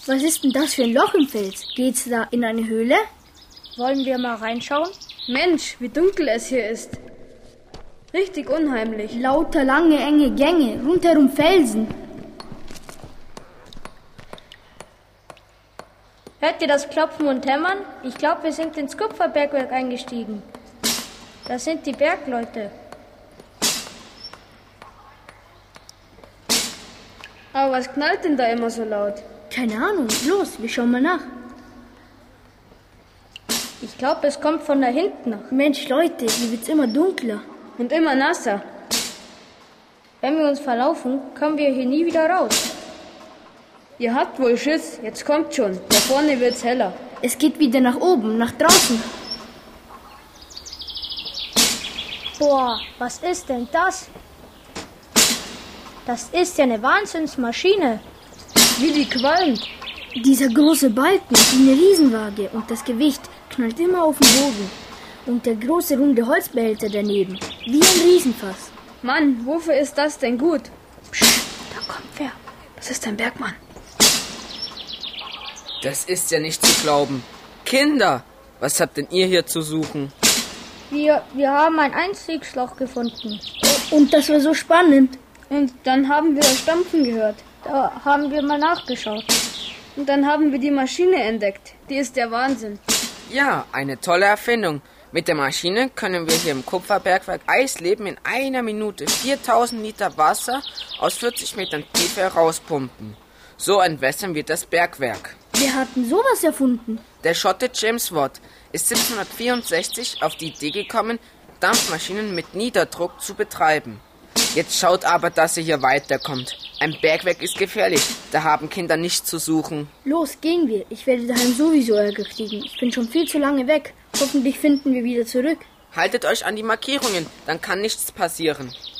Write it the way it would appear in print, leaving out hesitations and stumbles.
Was ist denn das für ein Loch im Fels? Geht's da in eine Höhle? Wollen wir mal reinschauen? Mensch, wie dunkel es hier ist. Richtig unheimlich. Lauter lange, enge Gänge, rundherum Felsen. Hört ihr das Klopfen und Hämmern? Ich glaube, wir sind ins Kupferbergwerk eingestiegen. Das sind die Bergleute. Aber was knallt denn da immer so laut? Keine Ahnung. Los, wir schauen mal nach. Ich glaube, es kommt von da hinten noch. Mensch, Leute, hier wird's immer dunkler. Und immer nasser. Wenn wir uns verlaufen, kommen wir hier nie wieder raus. Ihr habt wohl Schiss, jetzt kommt schon. Da vorne wird's heller. Es geht wieder nach oben, nach draußen. Boah, was ist denn das? Das ist ja eine Wahnsinnsmaschine. Wie die qualmt. Dieser große Balken, wie eine Riesenwaage und das Gewicht knallt immer auf den Boden. Und der große runde Holzbehälter daneben, wie ein Riesenfass. Mann, wofür ist das denn gut? Psst, da kommt wer. Das ist ein Bergmann. Das ist ja nicht zu glauben. Kinder, was habt denn ihr hier zu suchen? Wir haben ein Einstiegsloch gefunden. Und das war so spannend. Und dann haben wir das Stampfen gehört. Da haben wir mal nachgeschaut. Und dann haben wir die Maschine entdeckt. Die ist der Wahnsinn. Ja, eine tolle Erfindung. Mit der Maschine können wir hier im Kupferbergwerk Eisleben in einer Minute 4000 Liter Wasser aus 40 Metern Tiefe herauspumpen. So entwässern wir das Bergwerk. Wir hatten sowas erfunden. Der Schotte James Watt ist 1764 auf die Idee gekommen, Dampfmaschinen mit Niederdruck zu betreiben. Jetzt schaut aber, dass ihr hier weiterkommt. Ein Bergwerk ist gefährlich, da haben Kinder nichts zu suchen. Los, gehen wir. Ich werde daheim sowieso Ärger kriegen. Ich bin schon viel zu lange weg. Hoffentlich finden wir wieder zurück. Haltet euch an die Markierungen, dann kann nichts passieren.